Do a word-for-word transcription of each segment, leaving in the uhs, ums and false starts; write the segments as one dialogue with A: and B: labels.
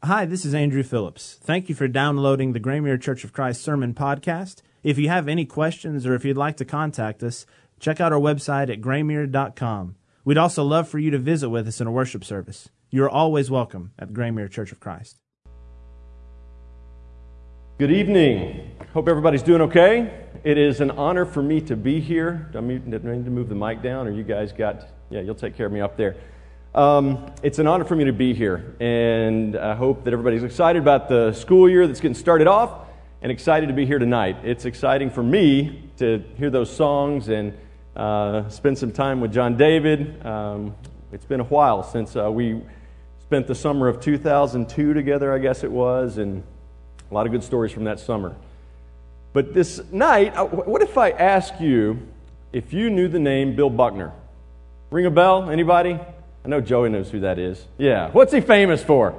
A: Hi, this is Andrew Phillips. Thank you for downloading the Graymere Church of Christ Sermon Podcast. If you have any questions or if you'd like to contact us, check out our website at graymere dot com. We'd also love for you to visit with us in a worship service. You are always welcome at Graymere Church of Christ.
B: Good evening. Hope everybody's doing okay. It is an honor for me to be here. Do I need to move the mic down, or you guys got, yeah, you'll take care of me up there. Um, it's an honor for me to be here, and I hope that everybody's excited about the school year that's getting started off, and excited to be here tonight. It's exciting for me to hear those songs and uh, spend some time with John David. Um, it's been a while since uh, we spent the summer of two thousand two together, I guess it was, and a lot of good stories from that summer. But this night, what if I ask you if you knew the name Bill Buckner? Ring a bell? Anybody? I know Joey knows who that is. Yeah. What's he famous for?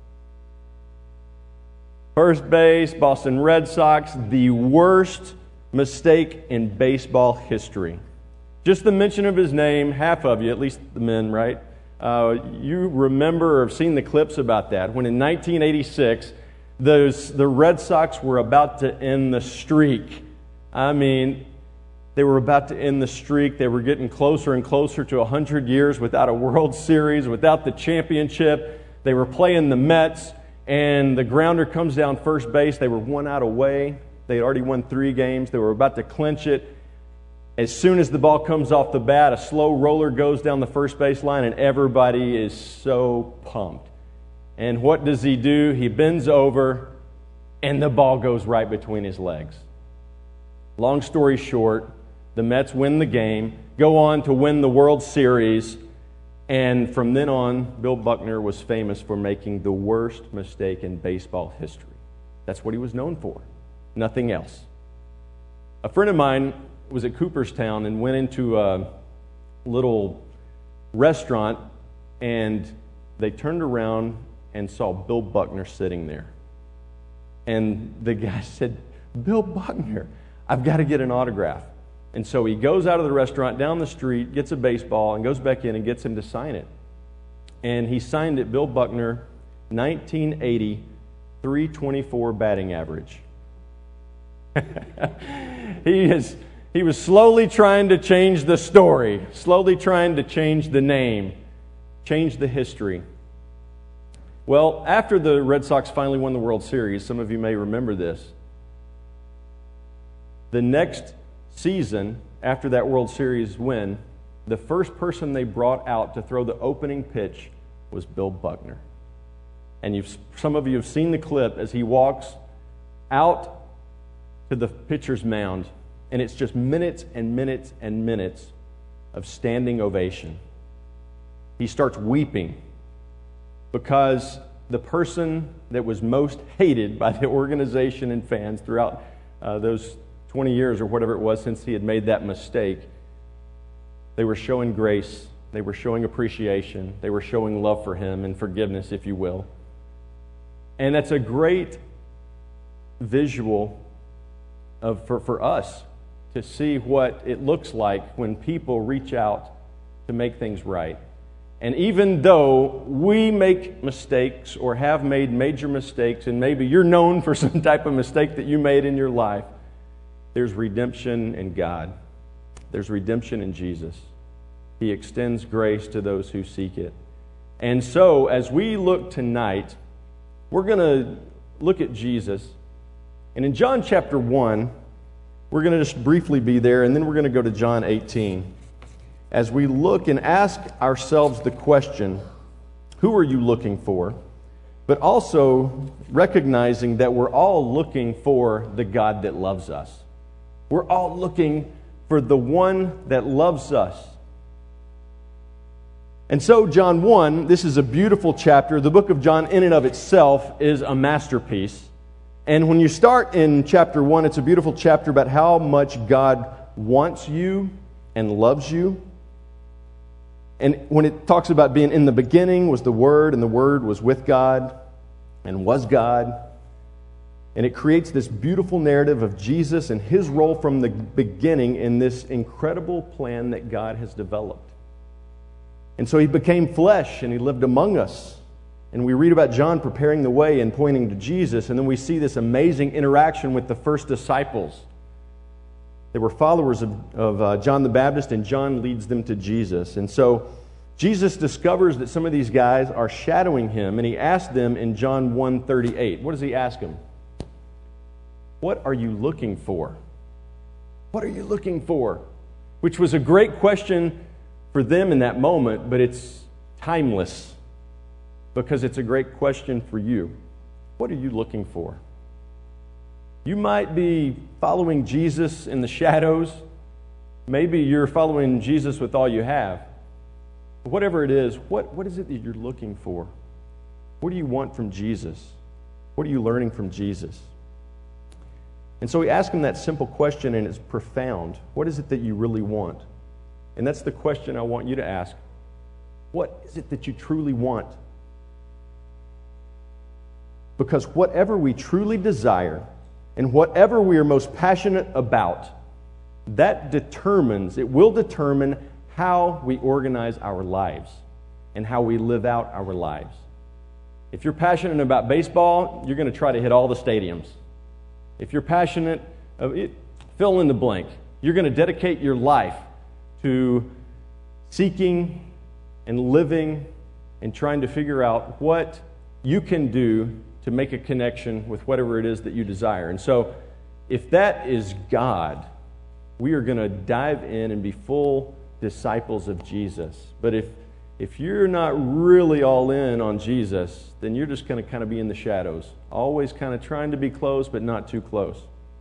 B: First base, Boston Red Sox, the worst mistake in baseball history. Just the mention of his name, half of you, at least the men, right? Uh, you remember or have seen the clips about that. When in nineteen eighty-six, those the Red Sox were about to end the streak. I mean, they were about to end the streak. They were getting closer and closer to one hundred years without a World Series, without the championship. They were playing the Mets, and the grounder comes down first base. They were one out away. They had already won three games. They were about to clinch it. As soon as the ball comes off the bat, a slow roller goes down the first base line, and everybody is so pumped. And what does he do? He bends over, and the ball goes right between his legs. Long story short, the Mets win the game, go on to win the World Series, and from then on, Bill Buckner was famous for making the worst mistake in baseball history. That's what he was known for, nothing else. A friend of mine was at Cooperstown and went into a little restaurant, and they turned around and saw Bill Buckner sitting there. And the guy said, "Bill Buckner, I've got to get an autograph." And so he goes out of the restaurant, down the street, gets a baseball, and goes back in and gets him to sign it. And he signed it, Bill Buckner, nineteen eighty, three twenty-four batting average. he is he was slowly trying to change the story, slowly trying to change the name, change the history. Well, after the Red Sox finally won the World Series, some of you may remember this, the next season, after that World Series win, the first person they brought out to throw the opening pitch was Bill Buckner. And you've, some of you have seen the clip as he walks out to the pitcher's mound, and it's just minutes and minutes and minutes of standing ovation. He starts weeping because the person that was most hated by the organization and fans throughout uh, those twenty years or whatever it was since he had made that mistake, they were showing grace, they were showing appreciation, they were showing love for him and forgiveness, if you will. And that's a great visual of for, for us to see what it looks like when people reach out to make things right. And even though we make mistakes or have made major mistakes, and maybe you're known for some type of mistake that you made in your life, there's redemption in God. There's redemption in Jesus. He extends grace to those who seek it. And so, as we look tonight, we're going to look at Jesus. And in John chapter one, we're going to just briefly be there, and then we're going to go to John eighteen. As we look and ask ourselves the question, who are you looking for? But also recognizing that we're all looking for the God that loves us. We're all looking for the one that loves us. And so John one, this is a beautiful chapter. The book of John in and of itself is a masterpiece. And when you start in chapter one, it's a beautiful chapter about how much God wants you and loves you. And when it talks about being in the beginning was the Word, and the Word was with God and was God. And it creates this beautiful narrative of Jesus and His role from the beginning in this incredible plan that God has developed. And so He became flesh and He lived among us. and we read about John preparing the way and pointing to Jesus, and then we see this amazing interaction with the first disciples. They were followers of, of uh, John the Baptist, and John leads them to Jesus. And so Jesus discovers that some of these guys are shadowing him, and he asks them in John one thirty-eight. What does he ask them? What are you looking for? What are you looking for? Which was a great question for them in that moment, but it's timeless because it's a great question for you. What are you looking for? You might be following Jesus in the shadows. Maybe you're following Jesus with all you have. But whatever it is, what, what is it that you're looking for? What do you want from Jesus? What are you learning from Jesus? And so we ask him that simple question, and it's profound. What is it that you really want? And that's the question I want you to ask. What is it that you truly want? Because whatever we truly desire and whatever we are most passionate about, that determines, it will determine how we organize our lives and how we live out our lives. If you're passionate about baseball, you're going to try to hit all the stadiums. If you're passionate, uh, it, fill in the blank. You're going to dedicate your life to seeking and living and trying to figure out what you can do to make a connection with whatever it is that you desire. And so, if that is God, we are going to dive in and be full disciples of Jesus. But if if you're not really all in on Jesus, then you're just going to kind of be in the shadows, always kind of trying to be close, but not too close.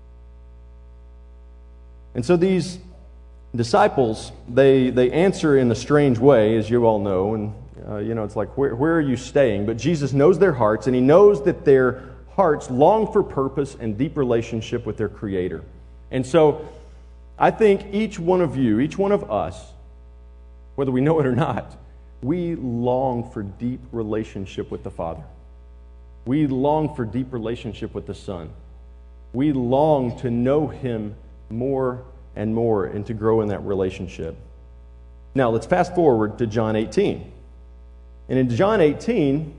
B: And so these disciples, they they answer in a strange way, as you all know, and uh, you know, it's like, where, where are you staying? But Jesus knows their hearts, and he knows that their hearts long for purpose and deep relationship with their Creator. And so I think each one of you, each one of us, whether we know it or not, we long for deep relationship with the Father. We long for deep relationship with the Son. We long to know Him more and more and to grow in that relationship. Now, let's fast forward to John eighteen. And in John eighteen,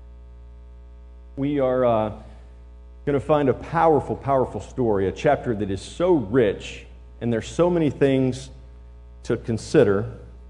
B: we are uh, going to find a powerful, powerful story, a chapter that is so rich, and there's so many things to consider.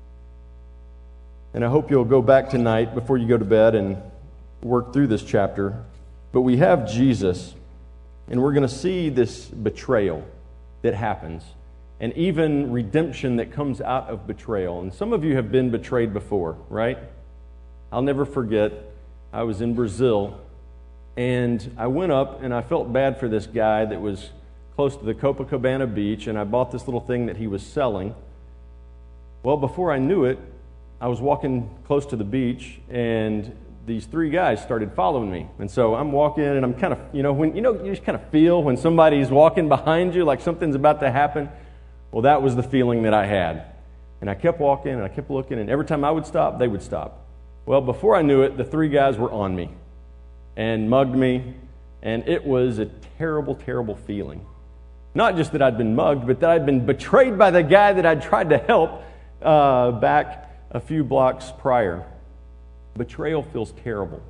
B: And I hope you'll go back tonight before you go to bed and work through this chapter. But we have Jesus, and we're going to see this betrayal that happens, and even redemption that comes out of betrayal. And some of you have been betrayed before, right? I'll never forget, I was in Brazil, and I went up and I felt bad for this guy that was close to the Copacabana beach, and I bought this little thing that he was selling. Well, before I knew it, I was walking close to the beach, and these three guys started following me. And so I'm walking, and I'm kind of, you know, when you know, you just kind of feel when somebody's walking behind you like something's about to happen. Well, that was the feeling that I had. And I kept walking, and I kept looking, and every time I would stop, they would stop. Well, before I knew it, the three guys were on me and mugged me, and it was a terrible, terrible feeling. Not just that I'd been mugged, but that I'd been betrayed by the guy that I'd tried to help uh, back a few blocks prior. Betrayal feels terrible.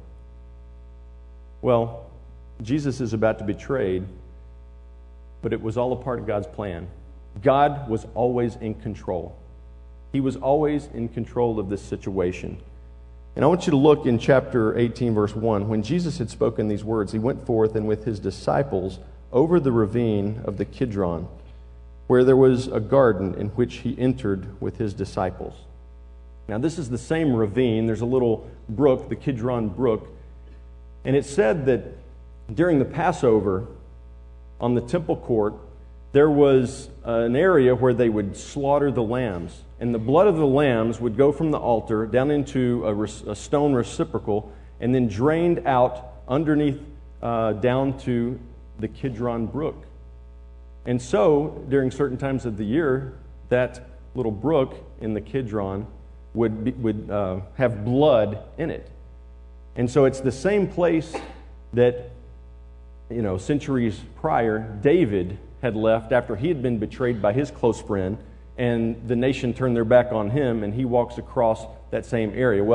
B: Well, Jesus is about to be betrayed, but it was all a part of God's plan. God was always in control. He was always in control of this situation. And I want you to look in chapter eighteen, verse one. When Jesus had spoken these words, he went forth and with his disciples over the ravine of the Kidron, where there was a garden in which he entered with his disciples. Now, this is the same ravine. There's a little brook, the Kidron Brook. And it said that during the Passover, on the temple court, there was an area where they would slaughter the lambs. And the blood of the lambs would go from the altar down into a, a stone reciprocal and then drained out underneath uh, down to the Kidron Brook. And so, during certain times of the year, that little brook in the Kidron would be, would uh, have blood in it. And so it's the same place that, you know, centuries prior, David had left after he had been betrayed by his close friend, and the nation turned their back on him, and he walks across that same area. Well,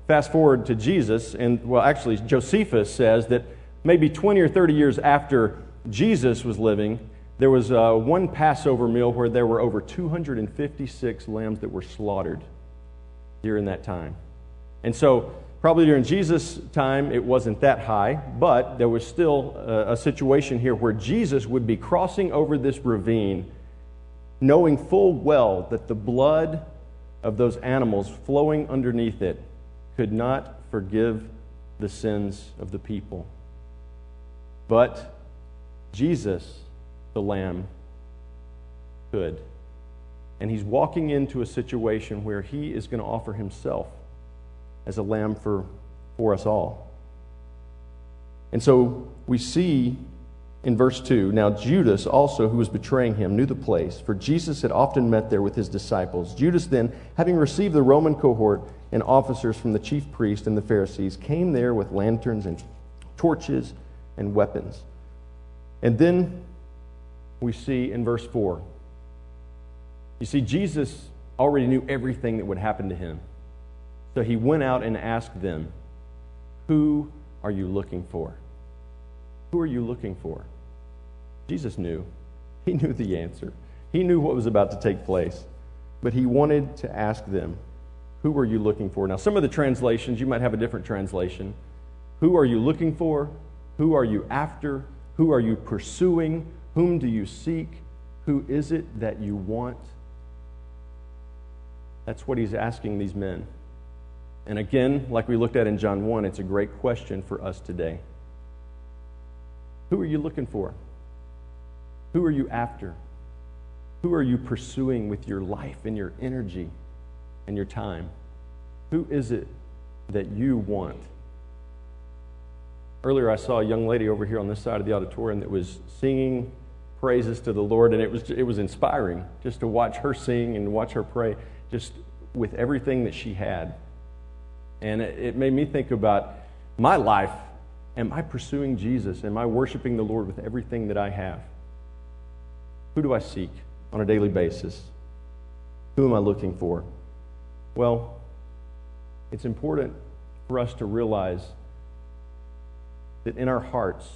B: fast forward to Jesus, and well, actually, Josephus says that maybe twenty or thirty years after Jesus was living, there was uh, one Passover meal where there were over two hundred fifty-six lambs that were slaughtered during that time. And so, probably during Jesus' time, it wasn't that high, but there was still a, a situation here where Jesus would be crossing over this ravine, knowing full well that the blood of those animals flowing underneath it could not forgive the sins of the people. But Jesus, the Lamb, could. And he's walking into a situation where he is going to offer himself as a lamb for, for us all. And so we see in verse two, now Judas also, who was betraying him, knew the place, for Jesus had often met there with his disciples. Judas then, having received the Roman cohort and officers from the chief priest and the Pharisees, came there with lanterns and torches and weapons. And then we see in verse four, you see, Jesus already knew everything that would happen to him. So he went out and asked them, who are you looking for? Who are you looking for? Jesus knew. He knew the answer. He knew what was about to take place. But he wanted to ask them, who are you looking for? Now, some of the translations, you might have a different translation. Who are you looking for? Who are you after? Who are you pursuing? Whom do you seek? Who is it that you want? That's what he's asking these men. And again, like we looked at in John one, it's a great question for us today. Who are you looking for? Who are you after? Who are you pursuing with your life and your energy and your time? Who is it that you want? Earlier I saw a young lady over here on this side of the auditorium that was singing praises to the Lord, and it was it was inspiring just to watch her sing and watch her pray just with everything that she had. And it, it made me think about my life. Am I pursuing Jesus? Am I worshiping the Lord with everything that I have? Who do I seek on a daily basis? Who am I looking for? Well, it's important for us to realize that in our hearts,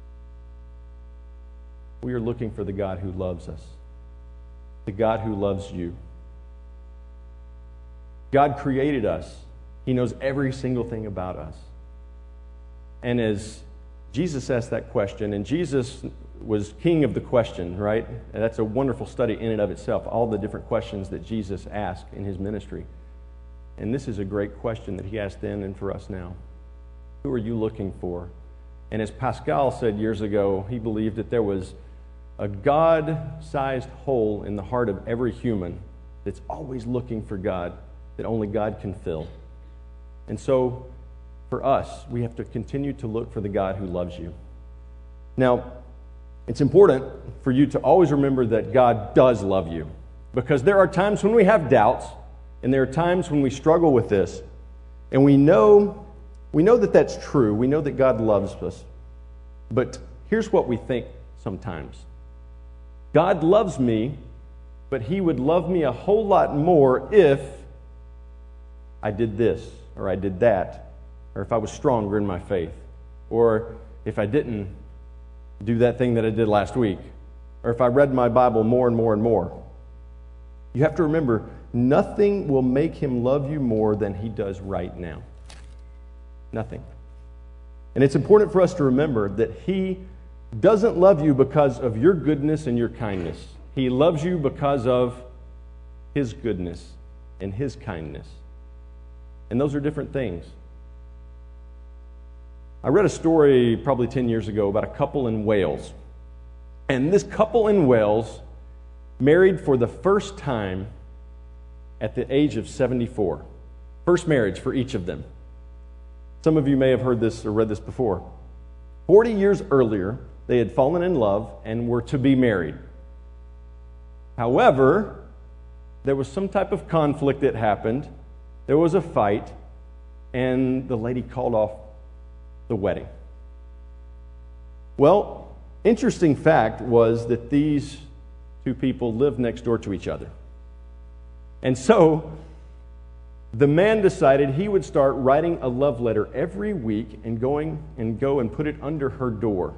B: we are looking for the God who loves us, the God who loves you. God created us. He knows every single thing about us. And as Jesus asked that question, and Jesus was king of the question, right? And that's a wonderful study in and of itself, all the different questions that Jesus asked in his ministry. And this is a great question that he asked then and for us now. Who are you looking for? And as Pascal said years ago, he believed that there was a God-sized hole in the heart of every human that's always looking for God, that only God can fill. And so, for us, we have to continue to look for the God who loves you. Now, it's important for you to always remember that God does love you, because there are times when we have doubts, and there are times when we struggle with this, and we know, we know that that's true. We know that God loves us. But here's what we think sometimes. God loves me, but he would love me a whole lot more if I did this, or I did that, or if I was stronger in my faith, or if I didn't do that thing that I did last week, or if I read my Bible more and more and more. You have to remember, nothing will make him love you more than he does right now. Nothing. And it's important for us to remember that he doesn't love you because of your goodness and your kindness. He loves you because of his goodness and his kindness. And those are different things. I read a story probably ten years ago about a couple in Wales. And this couple in Wales married for the first time at the age of seventy-four. First marriage for each of them. Some of you may have heard this or read this before. Forty years earlier, they had fallen in love and were to be married. However, there was some type of conflict that happened. There was a fight, and the lady called off the wedding. Well, interesting fact was that these two people lived next door to each other. And so, the man decided he would start writing a love letter every week and going and go and put it under her door.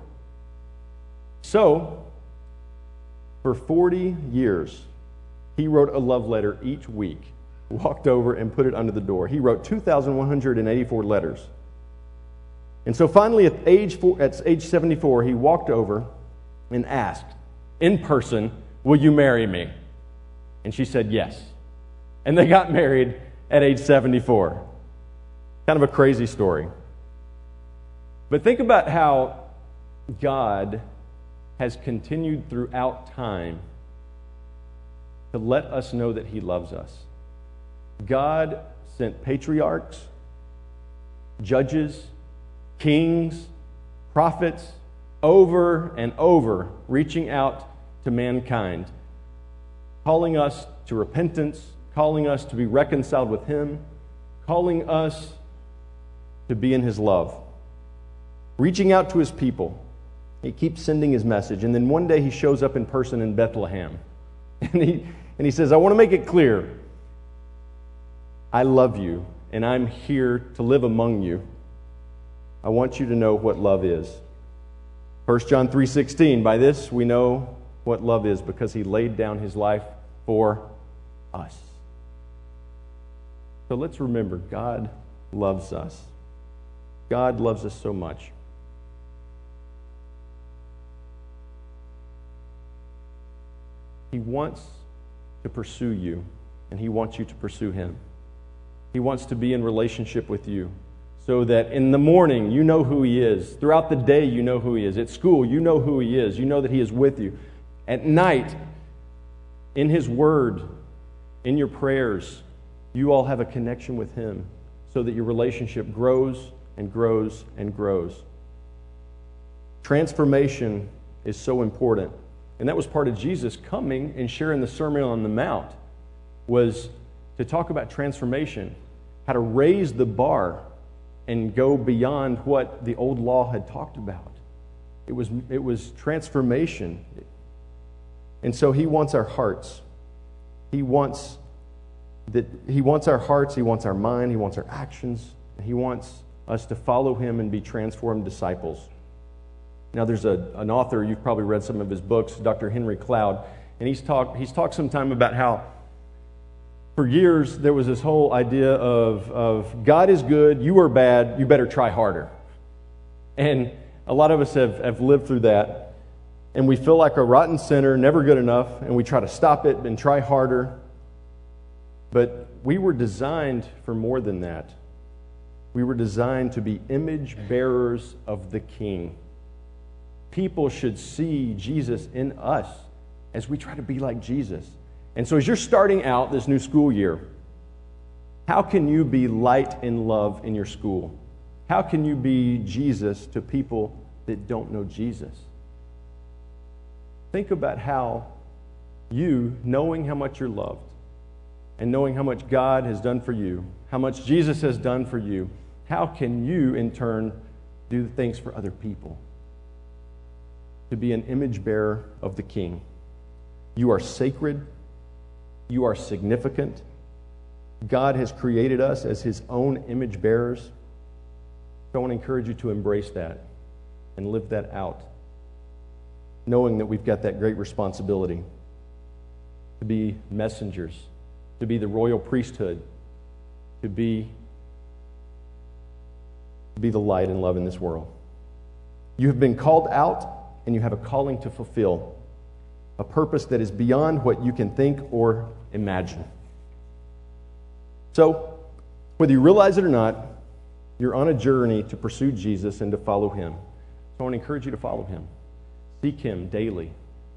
B: So, for forty years, he wrote a love letter each week, walked over and put it under the door. He wrote two thousand one hundred eighty-four letters. And so finally, at age, four, at age seventy-four, he walked over and asked, in person, "Will you marry me?" And she said yes. And they got married at age seventy-four. Kind of a crazy story. But think about how God has continued throughout time to let us know that He loves us. God sent patriarchs, judges, kings, prophets, over and over, reaching out to mankind, calling us to repentance, calling us to be reconciled with Him, calling us to be in His love, reaching out to His people. He keeps sending His message, and then one day He shows up in person in Bethlehem, and He and He says, "I want to make it clear, I love you, and I'm here to live among you. I want you to know what love is." First John three sixteen, by this we know what love is, because He laid down His life for us. So let's remember, God loves us. God loves us so much. He wants to pursue you, and He wants you to pursue Him. He wants to be in relationship with you, so that in the morning you know who He is. Throughout the day you know who He is. At school you know who He is. You know that He is with you. At night, in His Word, in your prayers, you all have a connection with Him, so that your relationship grows and grows and grows. Transformation is so important. And that was part of Jesus coming and sharing the Sermon on the Mount, was to talk about transformation, how to raise the bar and go beyond what the old law had talked about. It was, it was transformation. And so He wants our hearts. He wants that He wants our hearts, He wants our mind, He wants our actions, and He wants us to follow Him and be transformed disciples. Now, there's a, an author, you've probably read some of his books, Doctor Henry Cloud, and he's talked he's talked sometime about how for years there was this whole idea of, of God is good, you are bad, you better try harder. And a lot of us have, have lived through that, and we feel like a rotten sinner, never good enough, and we try to stop it and try harder. But we were designed for more than that. We were designed to be image bearers of the King. People should see Jesus in us as we try to be like Jesus. And so as you're starting out this new school year, how can you be light and love in your school? How can you be Jesus to people that don't know Jesus? Think about how you, knowing how much you're loved, and knowing how much God has done for you, how much Jesus has done for you, how can you, in turn, do things for other people? To be an image bearer of the King. You are sacred. You are significant. God has created us as His own image bearers. So I want to encourage you to embrace that and live that out, knowing that we've got that great responsibility to be messengers, to be the royal priesthood, to be, to be the light and love in this world. You have been called out, and you have a calling to fulfill, a purpose that is beyond what you can think or imagine. So, whether you realize it or not, you're on a journey to pursue Jesus and to follow Him. So I want to encourage you to follow Him. Seek Him daily.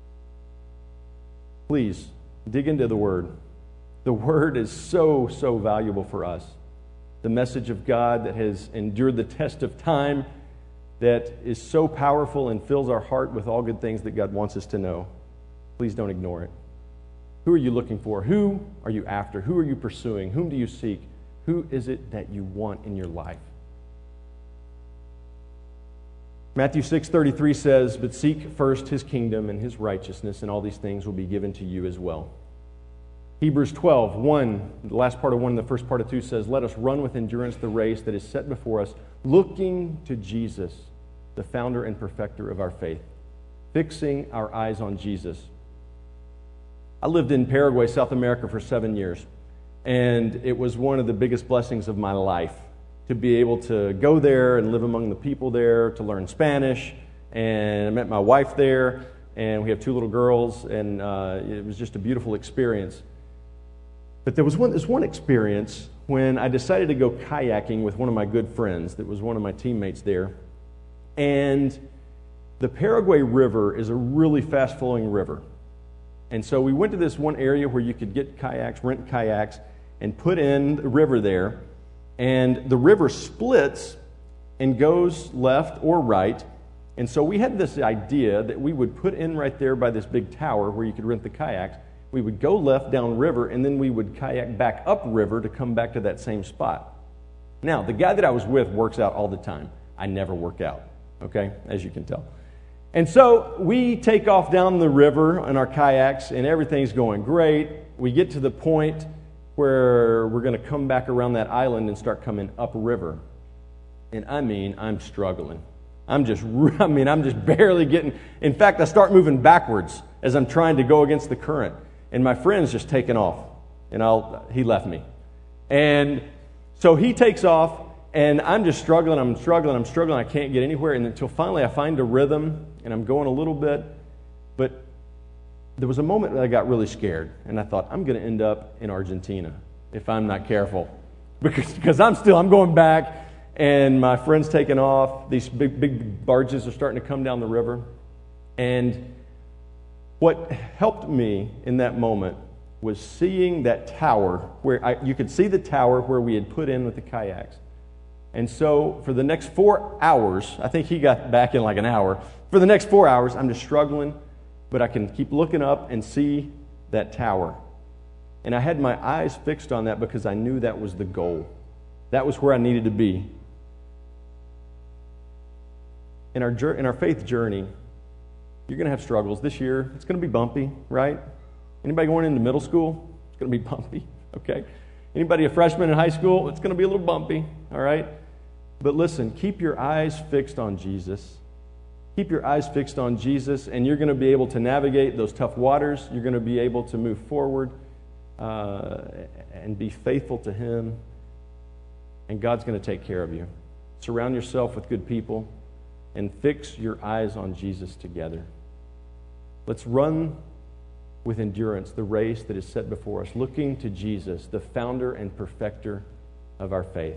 B: Please, dig into the Word. The Word is so, so valuable for us. The message of God that has endured the test of time, that is so powerful and fills our heart with all good things that God wants us to know. Please don't ignore it. Who are you looking for? Who are you after? Who are you pursuing? Whom do you seek? Who is it that you want in your life? Matthew six thirty-three says, "But seek first His kingdom and His righteousness, and all these things will be given to you as well." Hebrews twelve, one, the last part of one, the first part of two says, let us run with endurance the race that is set before us, looking to Jesus, the founder and perfecter of our faith, fixing our eyes on Jesus. I lived in Paraguay, South America for seven years, and it was one of the biggest blessings of my life to be able to go there and live among the people there, to learn Spanish, and I met my wife there, and we have two little girls, and uh, it was just a beautiful experience. But there was one, this one experience when I decided to go kayaking with one of my good friends that was one of my teammates there. And the Paraguay River is a really fast-flowing river. And so we went to this one area where you could get kayaks, rent kayaks, and put in the river there. And the river splits and goes left or right. And so we had this idea that we would put in right there by this big tower where you could rent the kayaks. We would go left down river, and then we would kayak back up river to come back to that same spot. Now, the guy that I was with works out all the time. I never work out, okay, as you can tell. And so we take off down the river on our kayaks, and everything's going great. We get to the point where we're going to come back around that island and start coming upriver. And I mean, I'm struggling. I'm just, I mean, I'm just barely getting, in fact, I start moving backwards as I'm trying to go against the current. And my friend's just taking off, and I'll, he left me. And so he takes off, and I'm just struggling, I'm struggling, I'm struggling, I can't get anywhere, and until finally I find a rhythm, and I'm going a little bit, but there was a moment that I got really scared, and I thought, I'm going to end up in Argentina if I'm not careful, because, because I'm still, I'm going back, and my friend's taking off, these big, big barges are starting to come down the river, and what helped me in that moment was seeing that tower where I, you could see the tower where we had put in with the kayaks. And so for the next four hours, I think he got back in like an hour. For the next four hours, I'm just struggling, but I can keep looking up and see that tower. And I had my eyes fixed on that because I knew that was the goal. That was where I needed to be. In our, in our faith journey, you're going to have struggles. This year, it's going to be bumpy, right? Anybody going into middle school? It's going to be bumpy, okay? Anybody a freshman in high school? It's going to be a little bumpy, all right? But listen, keep your eyes fixed on Jesus. Keep your eyes fixed on Jesus, and you're going to be able to navigate those tough waters. You're going to be able to move forward uh, and be faithful to Him, and God's going to take care of you. Surround yourself with good people, and fix your eyes on Jesus together. Let's run with endurance the race that is set before us, looking to Jesus, the founder and perfecter of our faith.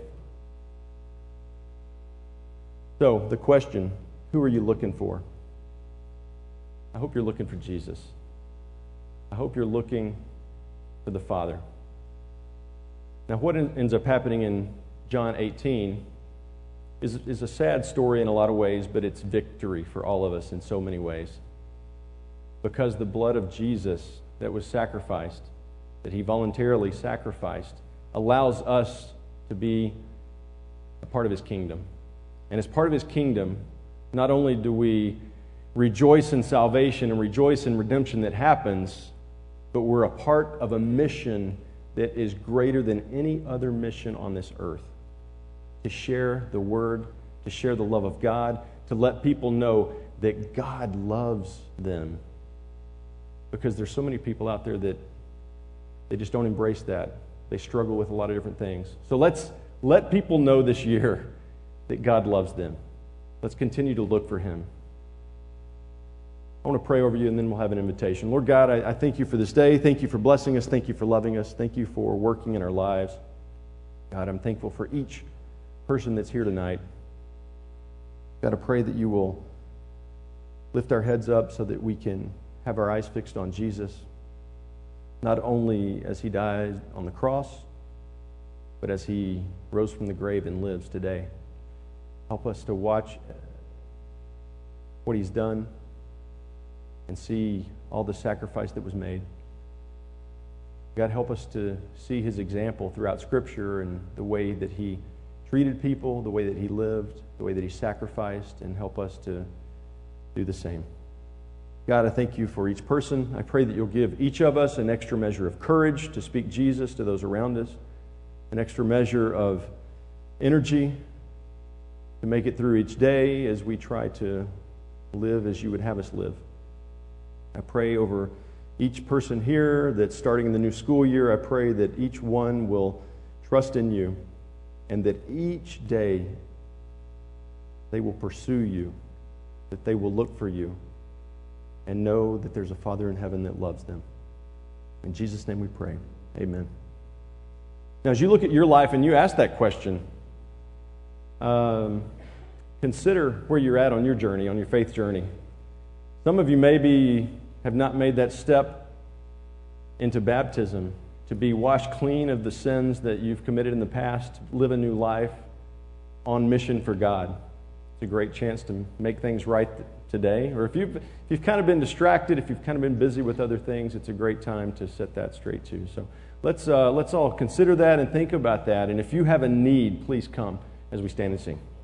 B: So, the question, who are you looking for? I hope you're looking for Jesus. I hope you're looking for the Father. Now, what ends up happening in John eighteen is, is a sad story in a lot of ways, but it's victory for all of us in so many ways. Because the blood of Jesus that was sacrificed, that He voluntarily sacrificed, allows us to be a part of His kingdom. And as part of His kingdom, not only do we rejoice in salvation and rejoice in redemption that happens, but we're a part of a mission that is greater than any other mission on this earth. To share the Word, to share the love of God, to let people know that God loves them. Because there's so many people out there that they just don't embrace that. They struggle with a lot of different things. So let's let people know this year that God loves them. Let's continue to look for Him. I want to pray over you, and then we'll have an invitation. Lord God, I, I thank You for this day. Thank You for blessing us. Thank You for loving us. Thank You for working in our lives. God, I'm thankful for each person that's here tonight. God, I pray that You will lift our heads up so that we can have our eyes fixed on Jesus, not only as He died on the cross, but as He rose from the grave and lives today. Help us to watch what He's done and see all the sacrifice that was made. God, help us to see His example throughout Scripture and the way that He treated people, the way that He lived, the way that He sacrificed, and help us to do the same. God, I thank you for each person. I pray that you'll give each of us an extra measure of courage to speak Jesus to those around us, an extra measure of energy to make it through each day as we try to live as you would have us live. I pray over each person here that's starting in the new school year. I pray that each one will trust in you and that each day they will pursue you, that they will look for you and know that there's a Father in heaven that loves them. In Jesus' name we pray. Amen. Now, as you look at your life and you ask that question, um, consider where you're at on your journey, on your faith journey. Some of you maybe have not made that step into baptism, to be washed clean of the sins that you've committed in the past, live a new life on mission for God. It's a great chance to make things right today. Or if you've, if you've kind of been distracted, if you've kind of been busy with other things, it's a great time to set that straight too. So let's, uh, let's all consider that and think about that. And if you have a need, please come as we stand and sing.